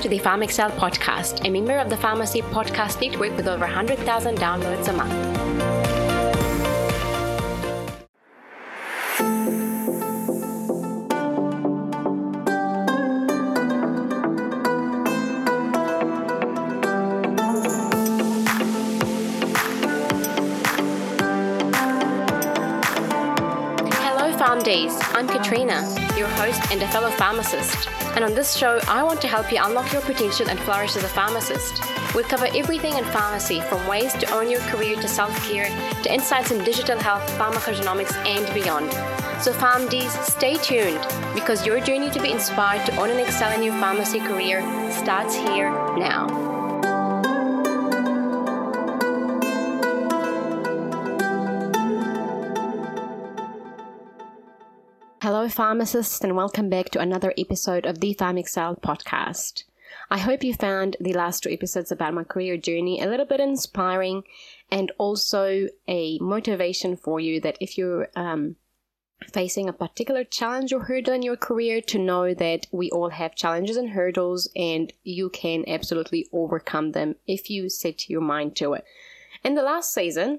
to the PharmExcel podcast, a member of the Pharmacy Podcast Network with over 100,000 downloads a month. Days. I'm Katrina, your host and a fellow pharmacist. And on this show, I want to help you unlock your potential and flourish as a pharmacist. We cover everything in pharmacy, from ways to own your career to self-care, to insights in digital health, pharmacogenomics, and beyond. So PharmDs, stay tuned, because your journey to be inspired to own and excel in your pharmacy career starts here now. Hello pharmacists, and welcome back to another episode of the PharmExcel podcast. I hope you found the last two episodes about my career journey a little bit inspiring and also a motivation for you that if you're facing a particular challenge or hurdle in your career, to know that we all have challenges and hurdles and you can absolutely overcome them if you set your mind to it. In the last season,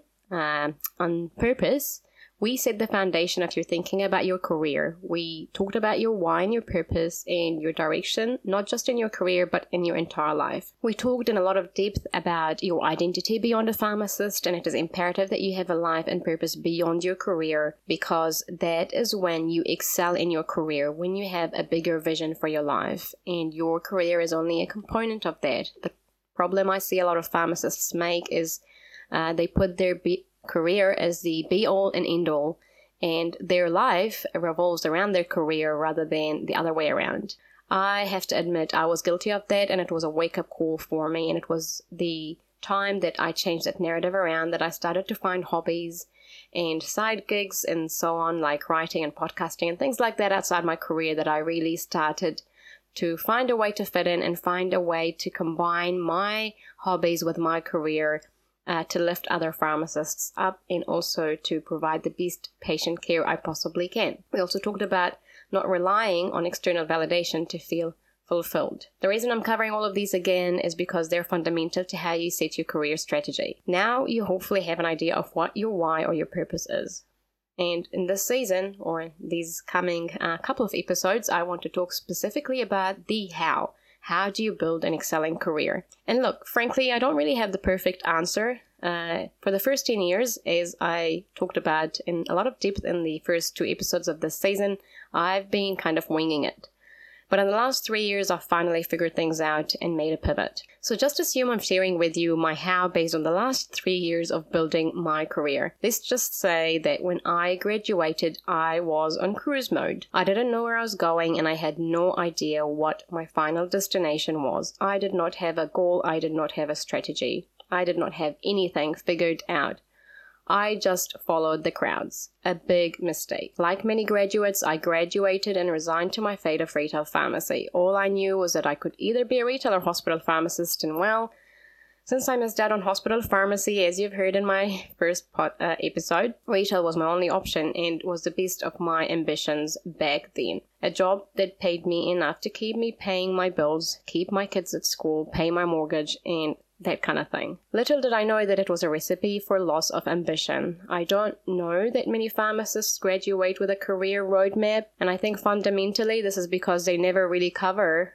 on purpose, we set the foundation of your thinking about your career. We talked about your why and your purpose and your direction, not just in your career, but in your entire life. We talked in a lot of depth about your identity beyond a pharmacist, and it is imperative that you have a life and purpose beyond your career, because that is when you excel in your career, when you have a bigger vision for your life, and your career is only a component of that. The problem I see a lot of pharmacists make is they put their career as the be-all and end-all, and their life revolves around their career rather than the other way around. I have to admit I was guilty of that, and it was a wake-up call for me, and it was the time that I changed that narrative around, that I started to find hobbies and side gigs and so on, like writing and podcasting and things like that outside my career, that I really started to find a way to fit in and find a way to combine my hobbies with my career, to lift other pharmacists up and also to provide the best patient care I possibly can. We also talked about not relying on external validation to feel fulfilled. The reason I'm covering all of these again is because they're fundamental to how you set your career strategy. Now you hopefully have an idea of what your why or your purpose is. And in this season, or these coming couple of episodes, I want to talk specifically about the how. How do you build an excelling career? And look, frankly, I don't really have the perfect answer. For the first 10 years, as I talked about in a lot of depth in the first two episodes of this season, I've been kind of winging it. But in the last 3 years, I've finally figured things out and made a pivot. So just assume I'm sharing with you my how based on the last 3 years of building my career. Let's just say that when I graduated, I was on cruise mode. I didn't know where I was going, and I had no idea what my final destination was. I did not have a goal. I did not have a strategy. I did not have anything figured out. I just followed the crowds. A big mistake. Like many graduates, I graduated and resigned to my fate of retail pharmacy. All I knew was that I could either be a retail or hospital pharmacist, and well, since I missed out on hospital pharmacy, as you've heard in my first episode, retail was my only option and was the best of my ambitions back then. A job that paid me enough to keep me paying my bills, keep my kids at school, pay my mortgage, and that kind of thing. Little did I know that it was a recipe for loss of ambition. I don't know that many pharmacists graduate with a career roadmap, and I think fundamentally this is because they never really cover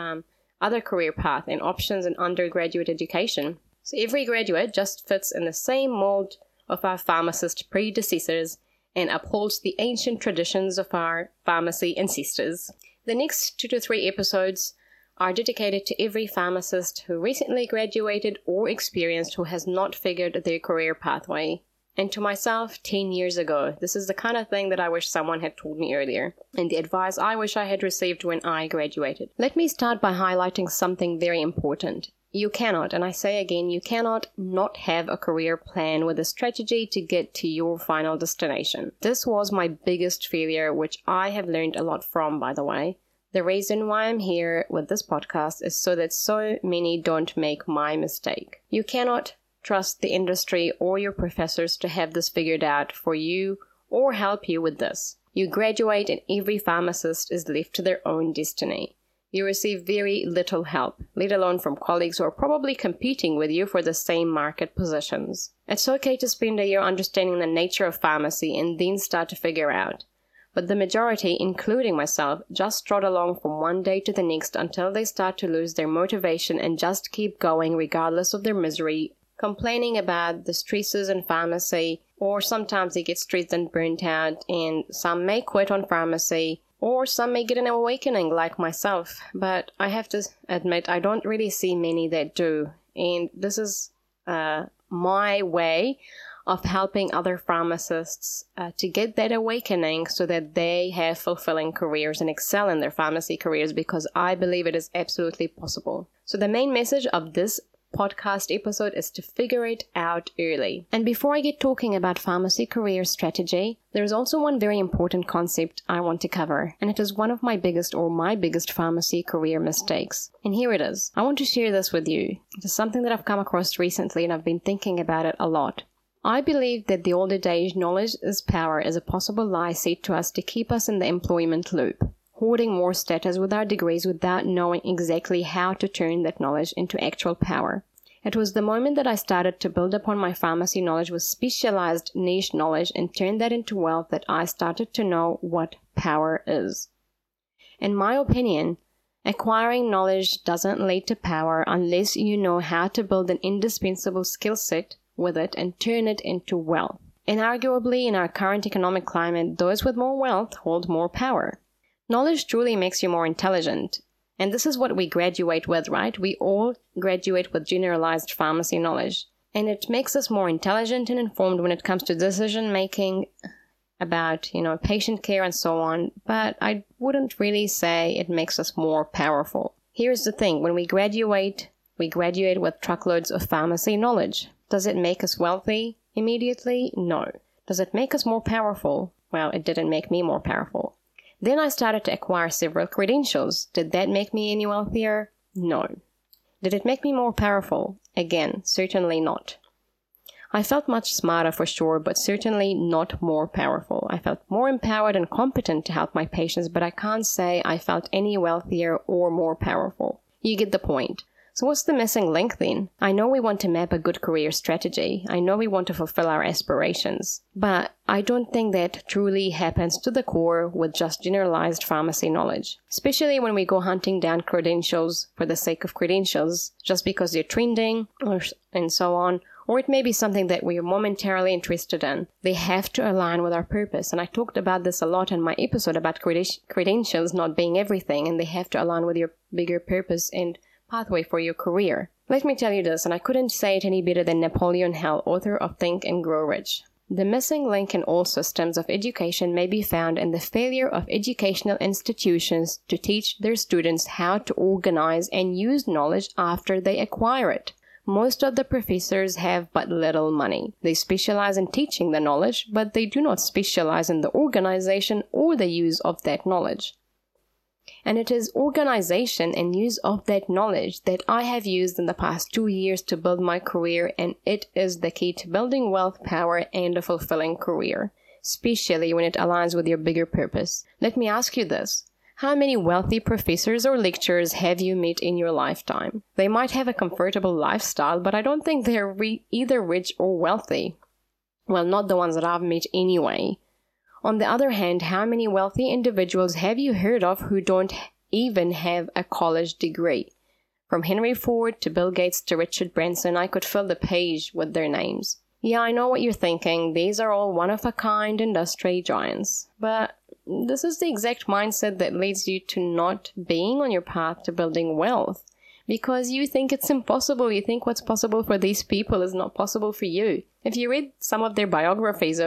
other career paths and options in undergraduate education. So every graduate just fits in the same mold of our pharmacist predecessors and upholds the ancient traditions of our pharmacy ancestors. The next 2 to 3 episodes are dedicated to every pharmacist who recently graduated or experienced who has not figured their career pathway. And to myself 10 years ago, this is the kind of thing that I wish someone had told me earlier, and the advice I wish I had received when I graduated. Let me start by highlighting something very important. You cannot, and I say again, you cannot not have a career plan with a strategy to get to your final destination. This was my biggest failure, which I have learned a lot from, by the way. The reason why I'm here with this podcast is so that so many don't make my mistake. You cannot trust the industry or your professors to have this figured out for you or help you with this. You graduate and every pharmacist is left to their own destiny. you receive very little help, let alone from colleagues who are probably competing with you for the same market positions. It's okay to spend a year understanding the nature of pharmacy and then start to figure out. But the majority, including myself, just trot along from one day to the next until they start to lose their motivation and just keep going regardless of their misery, complaining about the stresses in pharmacy, or sometimes they get stressed and burnt out, and some may quit on pharmacy, or some may get an awakening like myself. But I have to admit, I don't really see many that do, and this is my way of helping other pharmacists to get that awakening so that they have fulfilling careers and excel in their pharmacy careers, because I believe it is absolutely possible. So the main message of this podcast episode is to figure it out early. And before I get talking about pharmacy career strategy, there is also one very important concept I want to cover, and it is one of my biggest pharmacy career mistakes. And here it is. I want to share this with you. It is something that I've come across recently, and I've been thinking about it a lot. I believe that the old adage, knowledge is power, is a possible lie said to us to keep us in the employment loop, hoarding more status with our degrees without knowing exactly how to turn that knowledge into actual power. It was the moment that I started to build upon my pharmacy knowledge with specialized niche knowledge and turn that into wealth that I started to know what power is. In my opinion, acquiring knowledge doesn't lead to power unless you know how to build an indispensable skill set with it and turn it into wealth. And arguably, in our current economic climate, those with more wealth hold more power. Knowledge truly makes you more intelligent. And this is what we graduate with, right? We all graduate with generalized pharmacy knowledge. And it makes us more intelligent and informed when it comes to decision making about, patient care and so on. But I wouldn't really say it makes us more powerful. Here's the thing. When we graduate with truckloads of pharmacy knowledge. Does it make us wealthy immediately? No. Does it make us more powerful? Well, it didn't make me more powerful. Then I started to acquire several credentials. Did that make me any wealthier? No. Did it make me more powerful? Again, certainly not. I felt much smarter for sure, but certainly not more powerful. I felt more empowered and competent to help my patients, but I can't say I felt any wealthier or more powerful. You get the point. So what's the missing link then? I know we want to map a good career strategy. I know we want to fulfill our aspirations. But I don't think that truly happens to the core with just generalized pharmacy knowledge. Especially when we go hunting down credentials for the sake of credentials, just because they're trending and so on. Or it may be something that we are momentarily interested in. They have to align with our purpose. And I talked about this a lot in my episode about credentials not being everything, and they have to align with your bigger purpose and pathway for your career. Let me tell you this, and I couldn't say it any better than Napoleon Hill, author of Think and Grow Rich. The missing link in all systems of education may be found in the failure of educational institutions to teach their students how to organize and use knowledge after they acquire it. Most of the professors have but little money. They specialize in teaching the knowledge, but they do not specialize in the organization or the use of that knowledge. And it is organization and use of that knowledge that I have used in the past 2 years to build my career, and it is the key to building wealth, power, and a fulfilling career, especially when it aligns with your bigger purpose. Let me ask you this. How many wealthy professors or lecturers have you met in your lifetime? They might have a comfortable lifestyle, but I don't think they're either rich or wealthy. Well, not the ones that I've met anyway. On the other hand, how many wealthy individuals have you heard of who don't even have a college degree? From Henry Ford to Bill Gates to Richard Branson, I could fill the page with their names. Yeah, I know what you're thinking. These are all one-of-a-kind industry giants. But this is the exact mindset that leads you to not being on your path to building wealth. Because you think it's impossible. You think what's possible for these people is not possible for you. If you read some of their biographies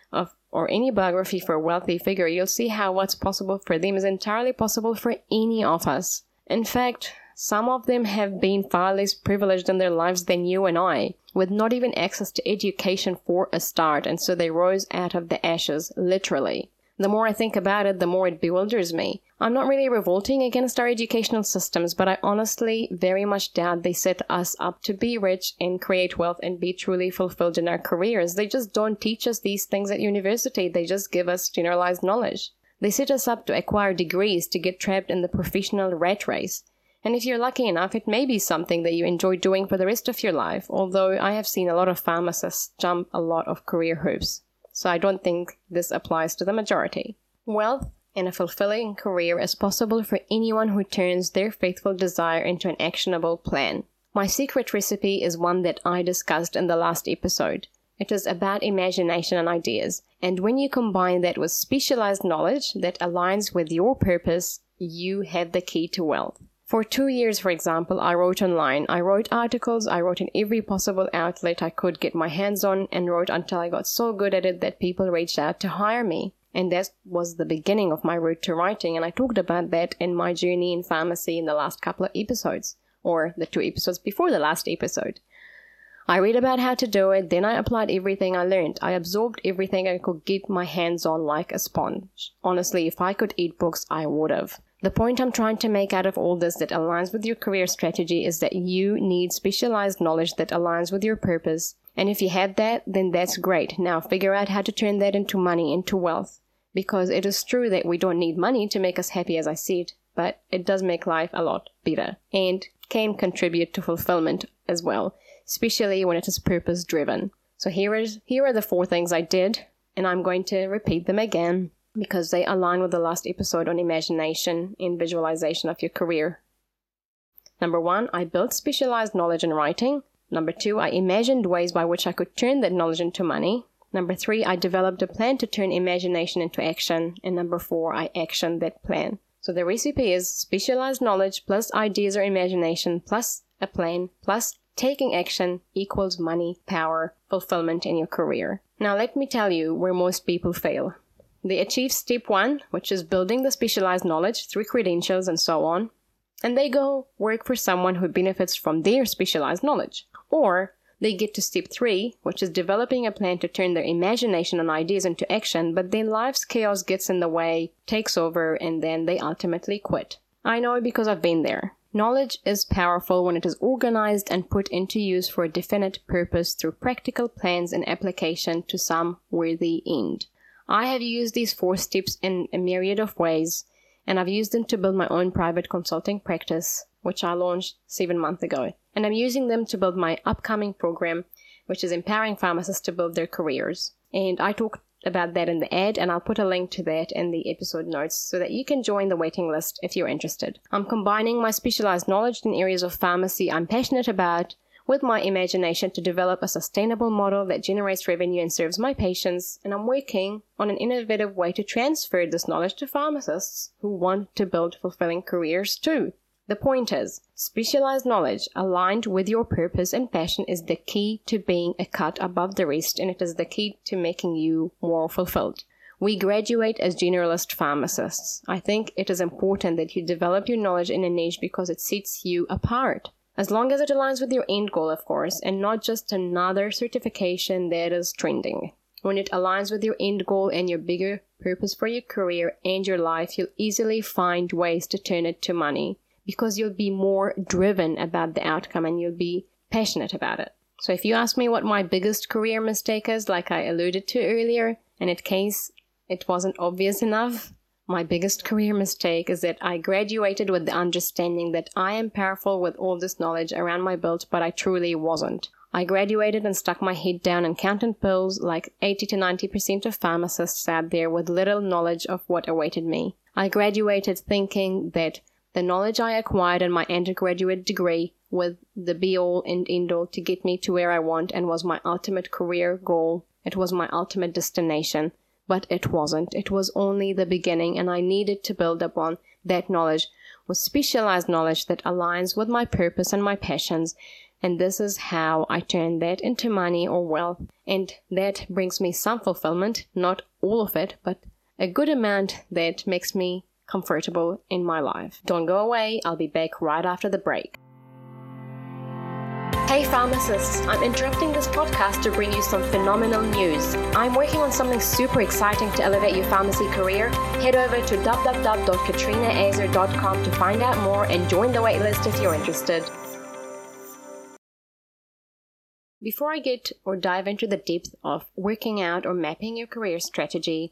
or any biography for a wealthy figure, you'll see how what's possible for them is entirely possible for any of us. In fact, some of them have been far less privileged in their lives than you and I, with not even access to education for a start, and so they rose out of the ashes, literally. The more I think about it, the more it bewilders me. I'm not really revolting against our educational systems, but I honestly very much doubt they set us up to be rich and create wealth and be truly fulfilled in our careers. They just don't teach us these things at university. They just give us generalized knowledge. They set us up to acquire degrees to get trapped in the professional rat race. And if you're lucky enough, it may be something that you enjoy doing for the rest of your life, although I have seen a lot of pharmacists jump a lot of career hoops. So I don't think this applies to the majority. Wealth and a fulfilling career is possible for anyone who turns their faithful desire into an actionable plan. My secret recipe is one that I discussed in the last episode. It is about imagination and ideas. And when you combine that with specialized knowledge that aligns with your purpose, you have the key to wealth. For 2 years, for example, I wrote online. I wrote articles, I wrote in every possible outlet I could get my hands on, and wrote until I got so good at it that people reached out to hire me. And that was the beginning of my route to writing, and I talked about that in my journey in pharmacy in the last couple of episodes, or the 2 episodes before the last episode. I read about how to do it, then I applied everything I learned. I absorbed everything I could get my hands on like a sponge. Honestly, if I could eat books, I would have. The point I'm trying to make out of all this that aligns with your career strategy is that you need specialized knowledge that aligns with your purpose. And if you have that, then that's great. Now figure out how to turn that into money, into wealth. Because it is true that we don't need money to make us happy, as I said, but it does make life a lot better and can contribute to fulfillment as well, especially when it is purpose-driven. So here are the 4 things I did, and I'm going to repeat them again because they align with the last episode on imagination and visualization of your career. Number 1, I built specialized knowledge in writing. Number 2, I imagined ways by which I could turn that knowledge into money. Number 3, I developed a plan to turn imagination into action. And number 4, I actioned that plan. So the recipe is specialized knowledge plus ideas or imagination plus a plan plus taking action equals money, power, fulfillment in your career. Now let me tell you where most people fail. They achieve step 1, which is building the specialized knowledge through credentials and so on, and they go work for someone who benefits from their specialized knowledge. Or they get to step 3, which is developing a plan to turn their imagination and ideas into action, but then life's chaos gets in the way, takes over, and then they ultimately quit. I know because I've been there. Knowledge is powerful when it is organized and put into use for a definite purpose through practical plans and application to some worthy end. I have used these 4 steps in a myriad of ways, and I've used them to build my own private consulting practice, which I launched 7 months ago. And I'm using them to build my upcoming program, which is empowering pharmacists to build their careers. And I talked about that in the ad, and I'll put a link to that in the episode notes so that you can join the waiting list if you're interested. I'm combining my specialized knowledge in areas of pharmacy I'm passionate about with my imagination to develop a sustainable model that generates revenue and serves my patients, and I'm working on an innovative way to transfer this knowledge to pharmacists who want to build fulfilling careers too. The point is, specialized knowledge aligned with your purpose and passion is the key to being a cut above the rest, and it is the key to making you more fulfilled. We graduate as generalist pharmacists. I think it is important that you develop your knowledge in a niche because it sets you apart. As long as it aligns with your end goal, of course, and not just another certification that is trending. When it aligns with your end goal and your bigger purpose for your career and your life, you'll easily find ways to turn it to money because you'll be more driven about the outcome and you'll be passionate about it. So if you ask me what my biggest career mistake is, like I alluded to earlier, and in case it wasn't obvious enough, my biggest career mistake is that I graduated with the understanding that I am powerful with all this knowledge around my belt, but I truly wasn't. I graduated and stuck my head down and counted pills like 80 to 90% of pharmacists out there with little knowledge of what awaited me. I graduated thinking that the knowledge I acquired in my undergraduate degree was the be-all and end-all to get me to where I want and was my ultimate career goal. It was my ultimate destination. But it wasn't. It was only the beginning, and I needed to build upon that knowledge with specialized knowledge that aligns with my purpose and my passions. And this is how I turn that into money or wealth. And that brings me some fulfillment, not all of it, but a good amount that makes me comfortable in my life. Don't go away. I'll be back right after the break. Hey pharmacists, I'm interrupting this podcast to bring you some phenomenal news. I'm working on something super exciting to elevate your pharmacy career. Head over to www.katrinaazer.com to find out more and join the waitlist if you're interested. Before I get or dive into the depth of working out or mapping your career strategy,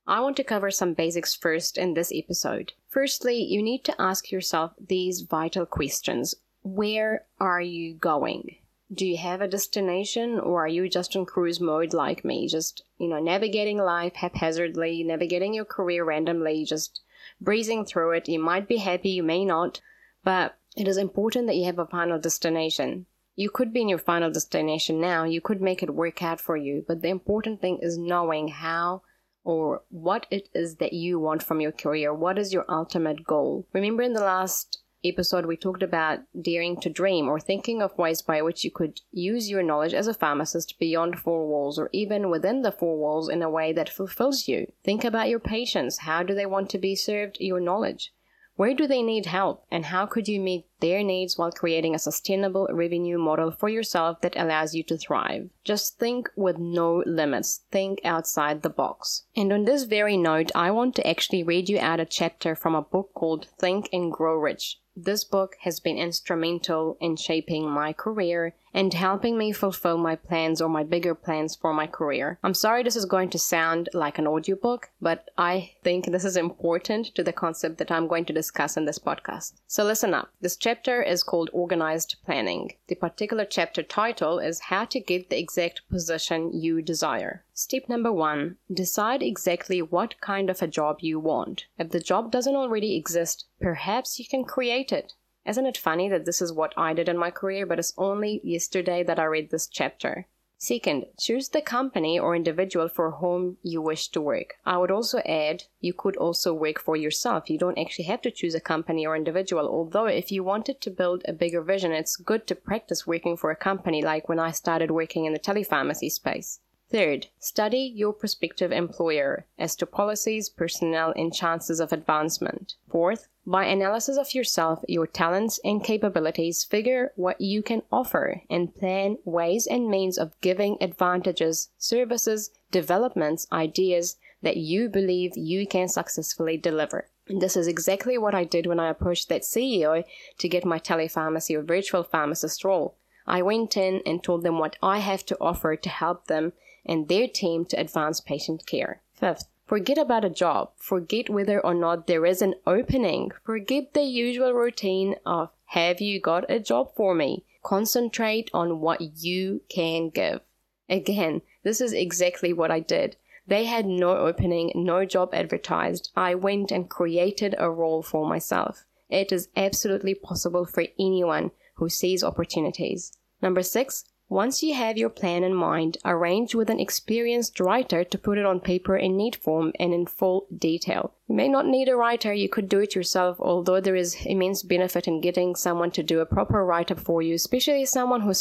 I want to cover some basics first in this episode. Firstly, you need to ask yourself these vital questions. Where are you going? Do you have a destination, or are you just in cruise mode like me? Just, navigating life haphazardly, navigating your career randomly, just breezing through it. You might be happy, you may not, but it is important that you have a final destination. You could be in your final destination now, you could make it work out for you, but the important thing is knowing how or what it is that you want from your career. What is your ultimate goal? Remember in the last episode we talked about daring to dream, or thinking of ways by which you could use your knowledge as a pharmacist beyond four walls, or even within the four walls in a way that fulfills you. Think about your patients. How do they want to be served your knowledge? Where do they need help, and how could you meet their needs while creating a sustainable revenue model for yourself that allows you to thrive? Just think with no limits. Think outside the box. And on this very note, I want to actually read you out a chapter from a book called Think and Grow Rich. This book has been instrumental in shaping my career and helping me fulfill my plans, or my bigger plans for my career. I'm sorry this is going to sound like an audiobook, but I think this is important to the concept that I'm going to discuss in this podcast. So listen up. This chapter is called Organized Planning. The particular chapter title is How to Get the Exact Position You Desire. Step number 1, decide exactly what kind of a job you want. If the job doesn't already exist, perhaps you can create it. Isn't it funny that this is what I did in my career, but it's only yesterday that I read this chapter. Second, choose the company or individual for whom you wish to work. I would also add, you could also work for yourself. You don't actually have to choose a company or individual, although if you wanted to build a bigger vision, it's good to practice working for a company, like when I started working in the telepharmacy space. Third, study your prospective employer as to policies, personnel, and chances of advancement. Fourth, by analysis of yourself, your talents and capabilities, figure what you can offer and plan ways and means of giving advantages, services, developments, ideas that you believe you can successfully deliver. And this is exactly what I did when I approached that CEO to get my telepharmacy or virtual pharmacist role. I went in and told them what I have to offer to help them and their team to advance patient care. Fifth, forget about a job. Forget whether or not there is an opening. Forget the usual routine of, have you got a job for me? Concentrate on what you can give. Again, this is exactly what I did. They had no opening, no job advertised. I went and created a role for myself. It is absolutely possible for anyone who sees opportunities. Number 6, once you have your plan in mind, arrange with an experienced writer to put it on paper in neat form and in full detail. You may not need a writer, you could do it yourself, although there is immense benefit in getting someone to do a proper write-up for you, especially someone who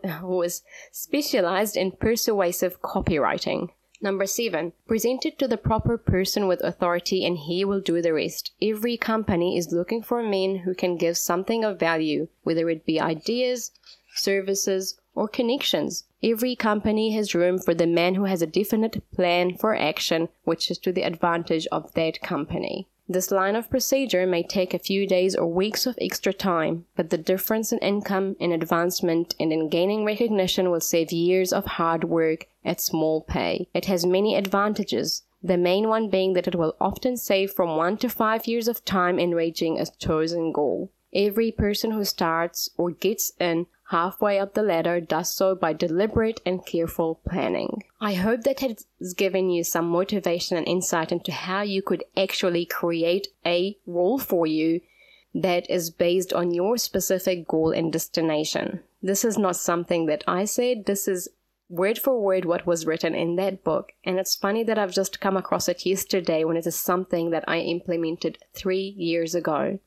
is specialized in persuasive copywriting. Number 7, present it to the proper person with authority and he will do the rest. Every company is looking for men who can give something of value, whether it be ideas, services, or connections. Every company has room for the man who has a definite plan for action, which is to the advantage of that company. This line of procedure may take a few days or weeks of extra time, but the difference in income, in advancement, and in gaining recognition will save years of hard work at small pay. It has many advantages, the main one being that it will often save from 1 to 5 years of time in reaching a chosen goal. Every person who starts or gets in halfway up the ladder does so by deliberate and careful planning. I hope that has given you some motivation and insight into how you could actually create a role for you that is based on your specific goal and destination. This is not something that I said. This is word for word what was written in that book. And it's funny that I've just come across it yesterday when it is something that I implemented 3 years ago.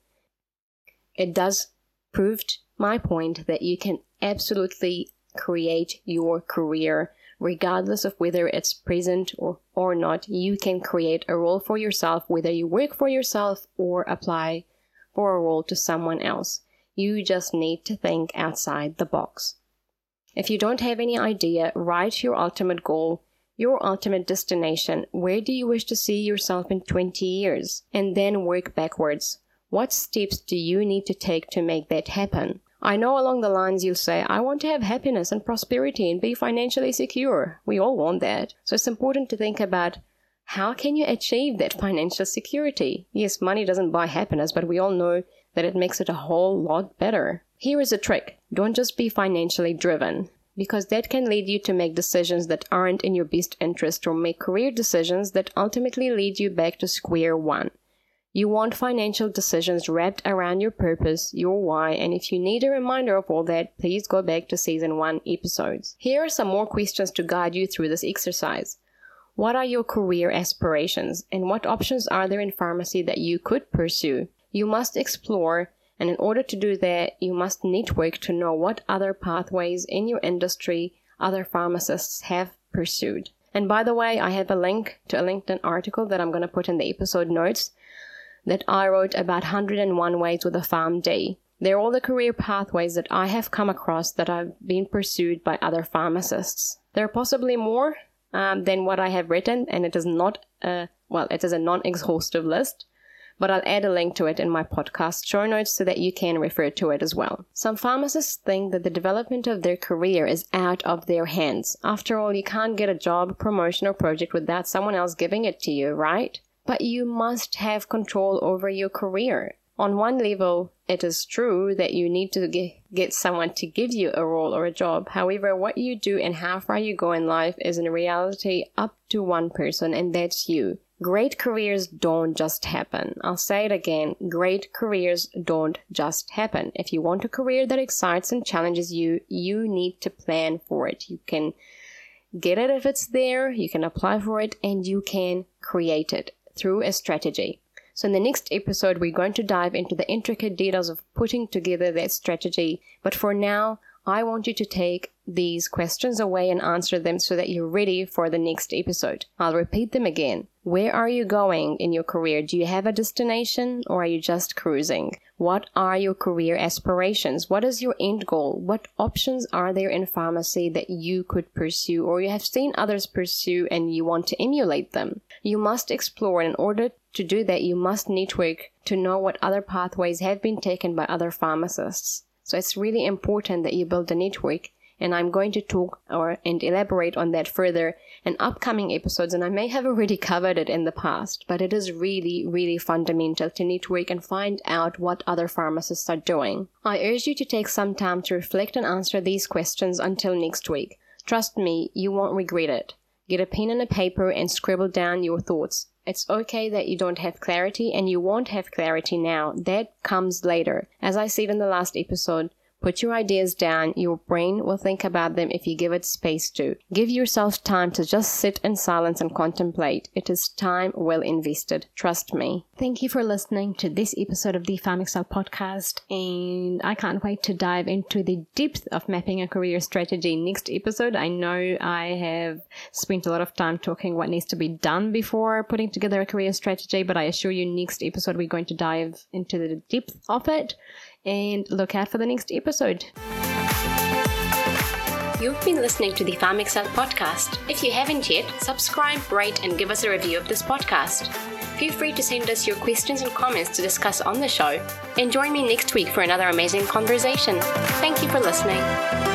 It does prove my point that you can absolutely create your career regardless of whether it's present or not. You can create a role for yourself, whether you work for yourself or apply for a role to someone else. You just need to think outside the box. If you don't have any idea, write your ultimate goal, your ultimate destination. Where do you wish to see yourself in 20 years? And then work backwards. What steps do you need to take to make that happen? I know along the lines you'll say, I want to have happiness and prosperity and be financially secure. We all want that. So it's important to think about How can you achieve that financial security? Yes, money doesn't buy happiness, but we all know that it makes it a whole lot better. Here is a trick. Don't just be financially driven, because that can lead you to make decisions that aren't in your best interest or make career decisions that ultimately lead you back to square one. You want financial decisions wrapped around your purpose, your why, and if you need a reminder of all that, please go back to Season 1 episodes. Here are some more questions to guide you through this exercise. What are your career aspirations, and what options are there in pharmacy that you could pursue? You must explore, and in order to do that, you must network to know what other pathways in your industry other pharmacists have pursued. And by the way, I have a link to a LinkedIn article that I'm going to put in the episode notes that I wrote about 101 ways with a PharmD. They're all the career pathways that I have come across that have been pursued by other pharmacists. There are possibly more than what I have written, and it is it is a non-exhaustive list, but I'll add a link to it in my podcast show notes so that you can refer to it as well. Some pharmacists think that the development of their career is out of their hands. After all, you can't get a job, promotion, or project without someone else giving it to you, right? But you must have control over your career. On one level, it is true that you need to get someone to give you a role or a job. However, what you do and how far you go in life is in reality up to one person, and that's you. Great careers don't just happen. I'll say it again. Great careers don't just happen. If you want a career that excites and challenges you, you need to plan for it. You can get it if it's there, you can apply for it, and you can create it through a strategy. So in the next episode, we're going to dive into the intricate details of putting together that strategy. But for now, I want you to take these questions away and answer them so that you're ready for the next episode. I'll repeat them again. Where are you going in your career? Do you have a destination, or are you just cruising? What are your career aspirations? What is your end goal? What options are there in pharmacy that you could pursue, or you have seen others pursue and you want to emulate them? You must explore, and in order to do that, you must network to know what other pathways have been taken by other pharmacists. So it's really important that you build a network, and I'm going to talk and elaborate on that further in upcoming episodes, and I may have already covered it in the past, but it is really, really fundamental to network and find out what other pharmacists are doing. I urge you to take some time to reflect and answer these questions until next week. Trust me, you won't regret it. Get a pen and a paper and scribble down your thoughts. It's okay that you don't have clarity, and you won't have clarity now. That comes later. As I said in the last episode, put your ideas down. Your brain will think about them if you give it space to. Give yourself time to just sit in silence and contemplate. It is time well invested. Trust me. Thank you for listening to this episode of the PharmExcel podcast, and I can't wait to dive into the depth of mapping a career strategy next episode. I know I have spent a lot of time talking what needs to be done before putting together a career strategy, but I assure you next episode we're going to dive into the depth of it. And look out for the next episode. You've been listening to the PharmExcel podcast. If you haven't yet, subscribe, rate, and give us a review of this podcast. Feel free to send us your questions and comments to discuss on the show. And join me next week for another amazing conversation. Thank you for listening.